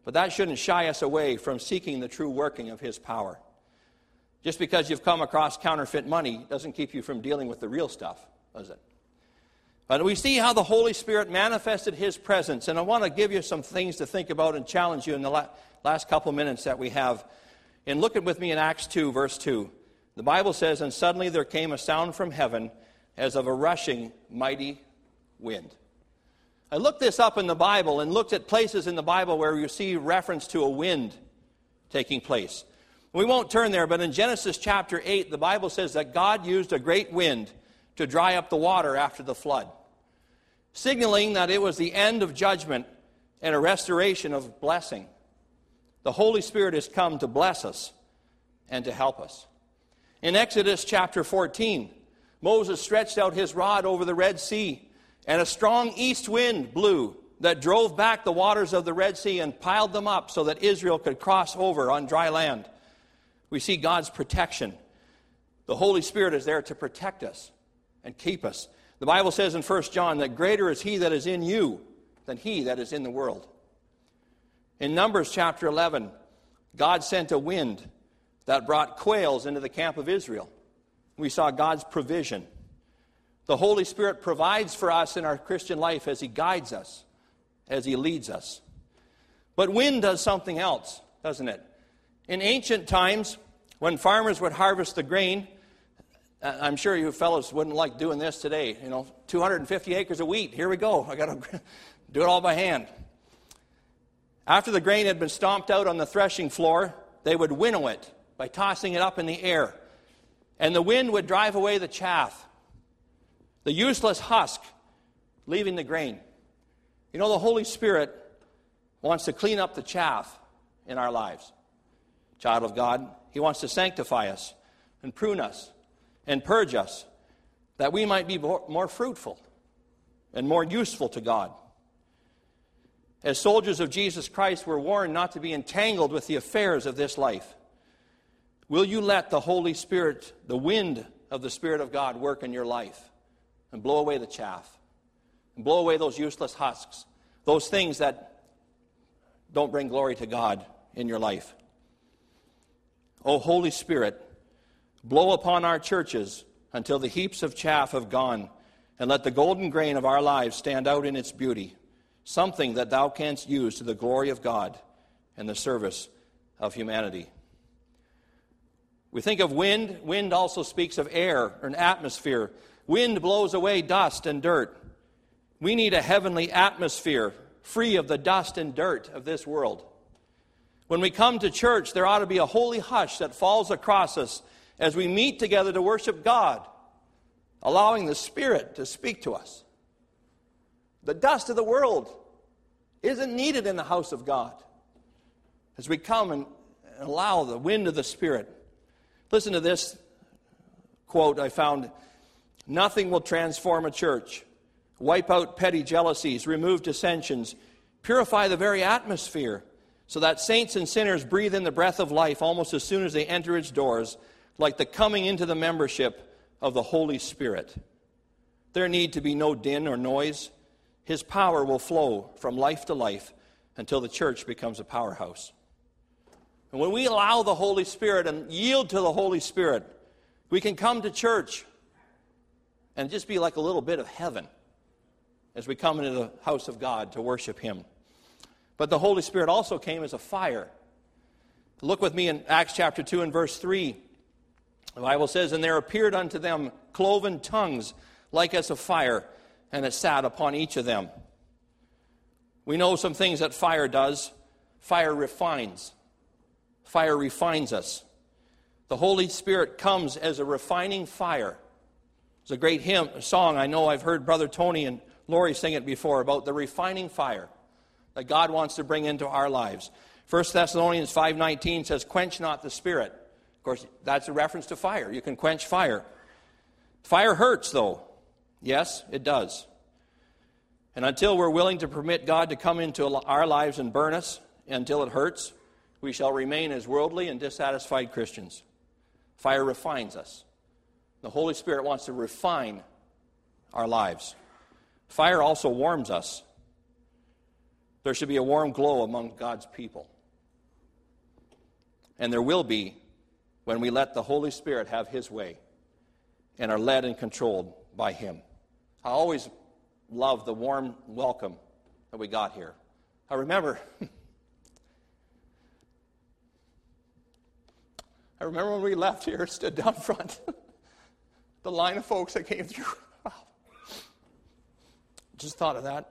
But that shouldn't shy us away from seeking the true working of His power. Just because you've come across counterfeit money doesn't keep you from dealing with the real stuff, does it? But we see how the Holy Spirit manifested His presence, and I want to give you some things to think about and challenge you in the last couple minutes that we have. And look with me in Acts 2, verse 2. The Bible says, "And suddenly there came a sound from heaven as of a rushing mighty wind." I looked this up in the Bible and looked at places in the Bible where you see reference to a wind taking place. We won't turn there, but in Genesis chapter 8, the Bible says that God used a great wind to dry up the water after the flood, signaling that it was the end of judgment and a restoration of blessing. The Holy Spirit has come to bless us and to help us. In Exodus chapter 14, Moses stretched out his rod over the Red Sea, and a strong east wind blew that drove back the waters of the Red Sea and piled them up so that Israel could cross over on dry land. We see God's protection. The Holy Spirit is there to protect us and keep us. The Bible says in 1 John that greater is He that is in you than he that is in the world. In Numbers chapter 11, God sent a wind that brought quails into the camp of Israel. We saw God's provision. The Holy Spirit provides for us in our Christian life as He guides us, as He leads us. But wind does something else, doesn't it? In ancient times, when farmers would harvest the grain, I'm sure you fellows wouldn't like doing this today. 250 acres of wheat. Here we go. I got to do it all by hand. After the grain had been stomped out on the threshing floor, they would winnow it by tossing it up in the air. And the wind would drive away the chaff, the useless husk, leaving the grain. The Holy Spirit wants to clean up the chaff in our lives. Child of God, He wants to sanctify us and prune us and purge us that we might be more fruitful and more useful to God. As soldiers of Jesus Christ, we're warned not to be entangled with the affairs of this life. Will you let the Holy Spirit, the wind of the Spirit of God, work in your life and blow away the chaff and blow away those useless husks, those things that don't bring glory to God in your life? O Holy Spirit, blow upon our churches until the heaps of chaff have gone, and let the golden grain of our lives stand out in its beauty, something that Thou canst use to the glory of God and the service of humanity. We think of wind. Wind also speaks of air or an atmosphere. Wind blows away dust and dirt. We need a heavenly atmosphere free of the dust and dirt of this world. When we come to church, there ought to be a holy hush that falls across us as we meet together to worship God, allowing the Spirit to speak to us. The dust of the world isn't needed in the house of God as we come and allow the wind of the Spirit. Listen to this quote I found. Nothing will transform a church. Wipe out petty jealousies, remove dissensions, purify the very atmosphere so that saints and sinners breathe in the breath of life almost as soon as they enter its doors, like the coming into the membership of the Holy Spirit. There need to be no din or noise. His power will flow from life to life until the church becomes a powerhouse. And when we allow the Holy Spirit and yield to the Holy Spirit, we can come to church and just be like a little bit of heaven as we come into the house of God to worship Him. But the Holy Spirit also came as a fire. Look with me in Acts chapter 2 and verse 3. The Bible says, "And there appeared unto them cloven tongues like as of fire, and it sat upon each of them." We know some things that fire does. Fire refines. Fire refines us. The Holy Spirit comes as a refining fire. It's a great song. I know I've heard Brother Tony and Lori sing it before about the refining fire that God wants to bring into our lives. 1 Thessalonians 5:19 says, "Quench not the Spirit." Of course, that's a reference to fire. You can quench fire. Fire hurts, though. Yes, it does. And until we're willing to permit God to come into our lives and burn us, until it hurts, we shall remain as worldly and dissatisfied Christians. Fire refines us. The Holy Spirit wants to refine our lives. Fire also warms us. There should be a warm glow among God's people. And there will be when we let the Holy Spirit have His way and are led and controlled by Him. I always love the warm welcome that we got here. I remember when we left here, stood down front, the line of folks that came through. Wow. Just thought of that.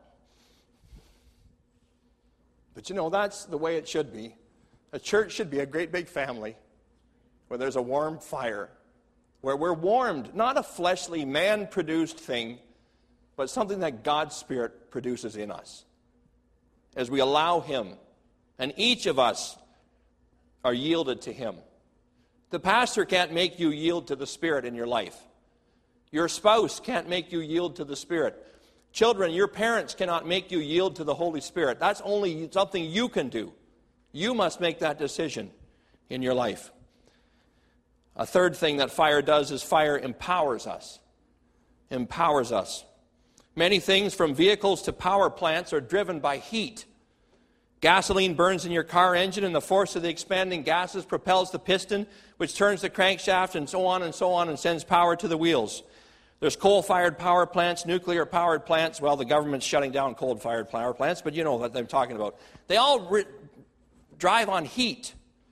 But that's the way it should be. A church should be a great big family where there's a warm fire, where we're warmed, not a fleshly, man-produced thing, but something that God's Spirit produces in us as we allow Him. And each of us are yielded to Him. The pastor can't make you yield to the Spirit in your life. Your spouse can't make you yield to the Spirit. Children, your parents cannot make you yield to the Holy Spirit. That's only something you can do. You must make that decision in your life. A third thing that fire does is fire empowers us. Empowers us. Many things from vehicles to power plants are driven by heat. Gasoline burns in your car engine, and the force of the expanding gases propels the piston, which turns the crankshaft, and so on, and sends power to the wheels. There's coal-fired power plants, nuclear-powered plants. Well, the government's shutting down coal-fired power plants, but you know what I'm talking about. They all drive on heat.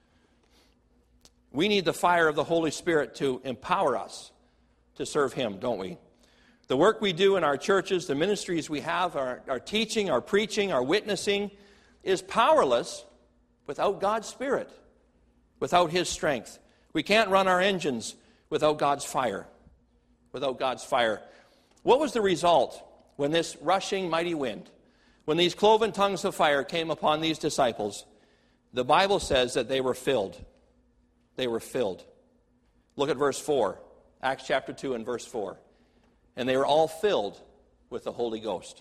We need the fire of the Holy Spirit to empower us to serve Him, don't we? The work we do in our churches, the ministries we have, our teaching, our preaching, our witnessing, is powerless without God's Spirit, without His strength. We can't run our engines without God's fire. Without God's fire. What was the result when this rushing mighty wind, when these cloven tongues of fire came upon these disciples? The Bible says that they were filled. They were filled. Look at verse 4. Acts chapter 2 and verse 4. And they were all filled with the Holy Ghost.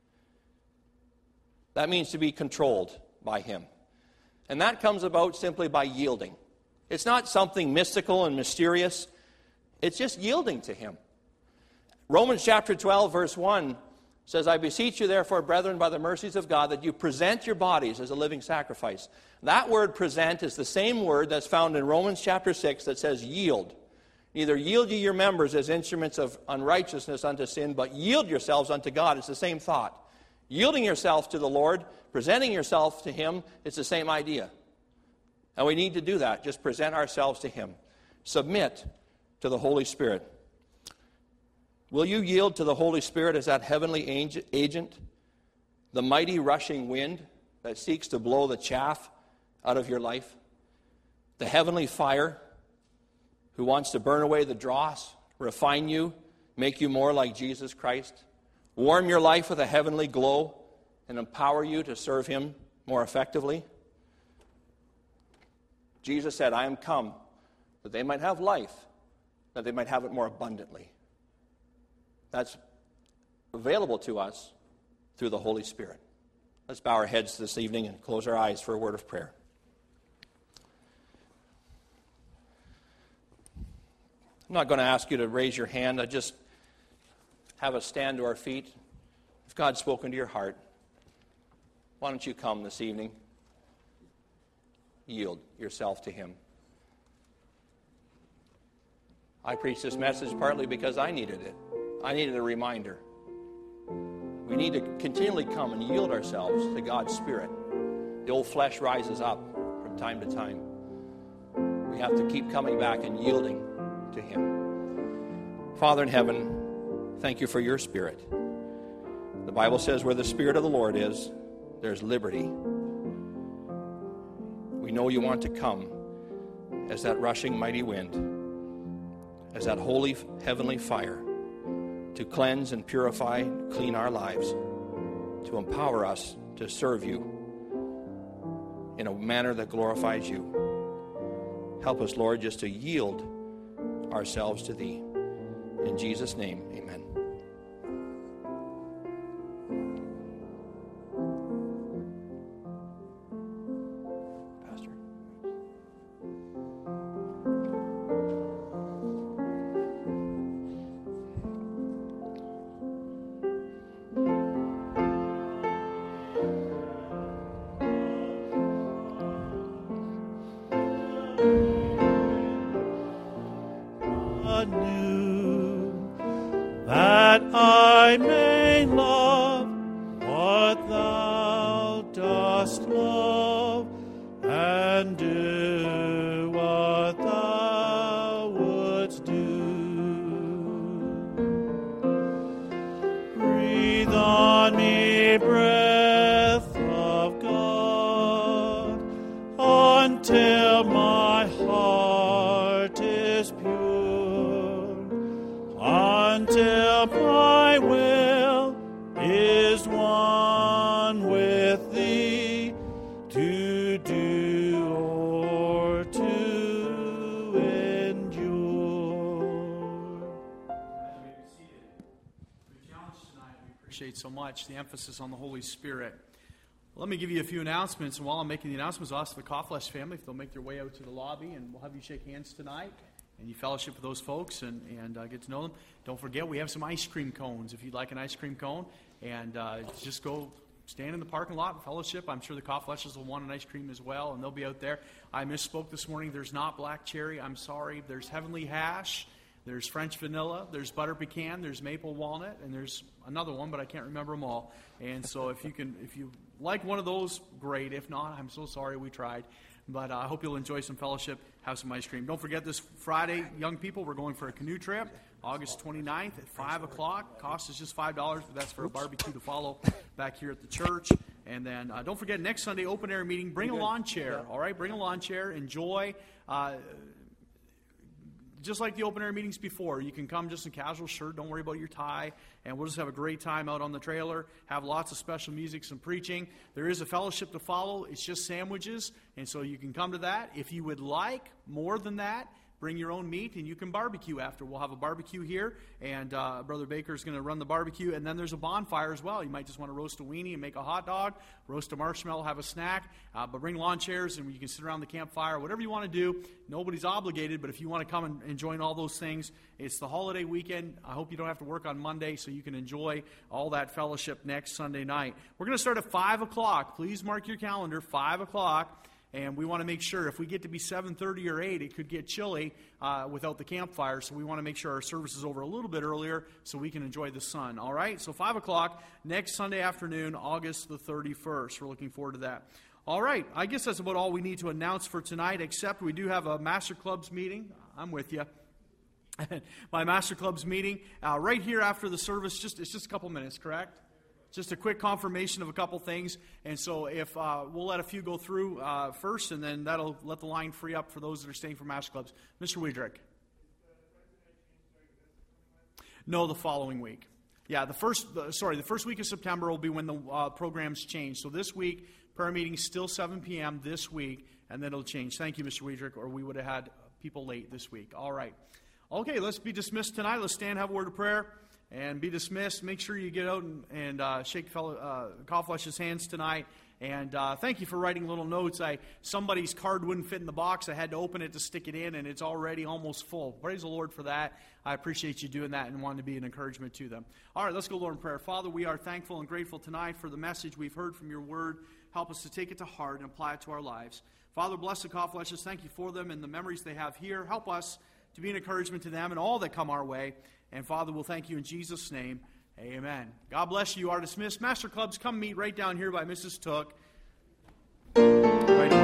That means to be controlled by Him. And that comes about simply by yielding. It's not something mystical and mysterious. It's just yielding to Him. Romans chapter 12, verse 1 says, I beseech you, therefore, brethren, by the mercies of God, that you present your bodies as a living sacrifice. That word present is the same word that's found in Romans chapter 6 that says yield. Neither yield ye your members as instruments of unrighteousness unto sin, but yield yourselves unto God. It's the same thought. Yielding yourself to the Lord, presenting yourself to Him, it's the same idea. And we need to do that. Just present ourselves to Him. Submit to the Holy Spirit. Will you yield to the Holy Spirit as that heavenly agent, the mighty rushing wind that seeks to blow the chaff out of your life? The heavenly fire who wants to burn away the dross, refine you, make you more like Jesus Christ, warm your life with a heavenly glow, and empower you to serve Him more effectively? Jesus said, I am come that they might have life, that they might have it more abundantly. That's available to us through the Holy Spirit. Let's bow our heads this evening and close our eyes for a word of prayer. I'm not going to ask you to raise your hand. I just have us stand to our feet. If God's spoken to your heart, why don't you come this evening? Yield yourself to Him. I preached this message partly because I needed it. I needed a reminder. We need to continually come and yield ourselves to God's Spirit. The old flesh rises up from time to time. We have to keep coming back and yielding to Him. Father in heaven, thank you for your Spirit. The Bible says where the Spirit of the Lord is, there's liberty. We know you want to come as that rushing mighty wind, as that holy heavenly fire, to cleanse and purify, clean our lives, to empower us to serve you in a manner that glorifies you. Help us, Lord, just to yield ourselves to Thee. In Jesus' name, amen. Pastor. heart is pure, until my will is one with thee, to do or to endure. Appreciate so much the emphasis on the Holy Spirit. Let me give you a few announcements, and while I'm making the announcements, I'll ask the Kauflesh family if they'll make their way out to the lobby, and we'll have you shake hands tonight, and you fellowship with those folks and get to know them. Don't forget, we have some ice cream cones if you'd like an ice cream cone, and just go stand in the parking lot and fellowship. I'm sure the Kaufleshes will want an ice cream as well, and they'll be out there. I misspoke this morning. There's not black cherry. I'm sorry. There's heavenly hash. There's French vanilla, there's butter pecan, there's maple walnut, and there's another one, but I can't remember them all. And so if you like one of those, great. If not, I'm so sorry we tried. But I hope you'll enjoy some fellowship, have some ice cream. Don't forget this Friday, young people, we're going for a canoe trip, August 29th at 5 o'clock. Cost is just $5, but that's for a barbecue to follow back here at the church. And then don't forget, next Sunday, open air meeting, bring a lawn chair, all right? Bring a lawn chair, enjoy. Just like the open air meetings before, you can come just in casual shirt, don't worry about your tie, and we'll just have a great time out on the trailer, have lots of special music, some preaching. There is a fellowship to follow. It's just sandwiches, and so you can come to that. If you would like more than that, bring your own meat, and you can barbecue after. We'll have a barbecue here, and Brother Baker is going to run the barbecue, and then there's a bonfire as well. You might just want to roast a weenie and make a hot dog, roast a marshmallow, have a snack, but bring lawn chairs, and you can sit around the campfire, whatever you want to do. Nobody's obligated, but if you want to come and join all those things, it's the holiday weekend. I hope you don't have to work on Monday, so you can enjoy all that fellowship next Sunday night. We're going to start at 5 o'clock. Please mark your calendar, 5 o'clock. And we want to make sure if we get to be 7:30 or 8, it could get chilly without the campfire. So we want to make sure our service is over a little bit earlier so we can enjoy the sun. All right? So 5 o'clock next Sunday afternoon, August the 31st. We're looking forward to that. All right. I guess that's about all we need to announce for tonight, except we do have a Master Clubs meeting. I'm with you. My Master Clubs meeting right here after the service. It's just a couple minutes, correct? Just a quick confirmation of a couple things. And so if we'll let a few go through first, and then that'll let the line free up for those that are staying for Master Clubs. Mr. Wiedrich. No, the following week. Yeah, the first week of September will be when the programs change. So this week, prayer meeting still 7 p.m. this week, and then it'll change. Thank you, Mr. Wiedrich, or we would have had people late this week. All right. Okay, let's be dismissed tonight. Let's stand, have a word of prayer, and be dismissed. Make sure you get out and shake Kauflesh's hands tonight. And thank you for writing little notes. Somebody's card wouldn't fit in the box. I had to open it to stick it in, and it's already almost full. Praise the Lord for that. I appreciate you doing that and wanting to be an encouragement to them. All right, let's go, Lord, in prayer. Father, we are thankful and grateful tonight for the message we've heard from your word. Help us to take it to heart and apply it to our lives. Father, bless the Kaufleshes. Thank you for them and the memories they have here. Help us to be an encouragement to them and all that come our way. And Father, we'll thank you in Jesus' name. Amen. God bless you. You are dismissed. Master Clubs, come meet right down here by Mrs. Took. Right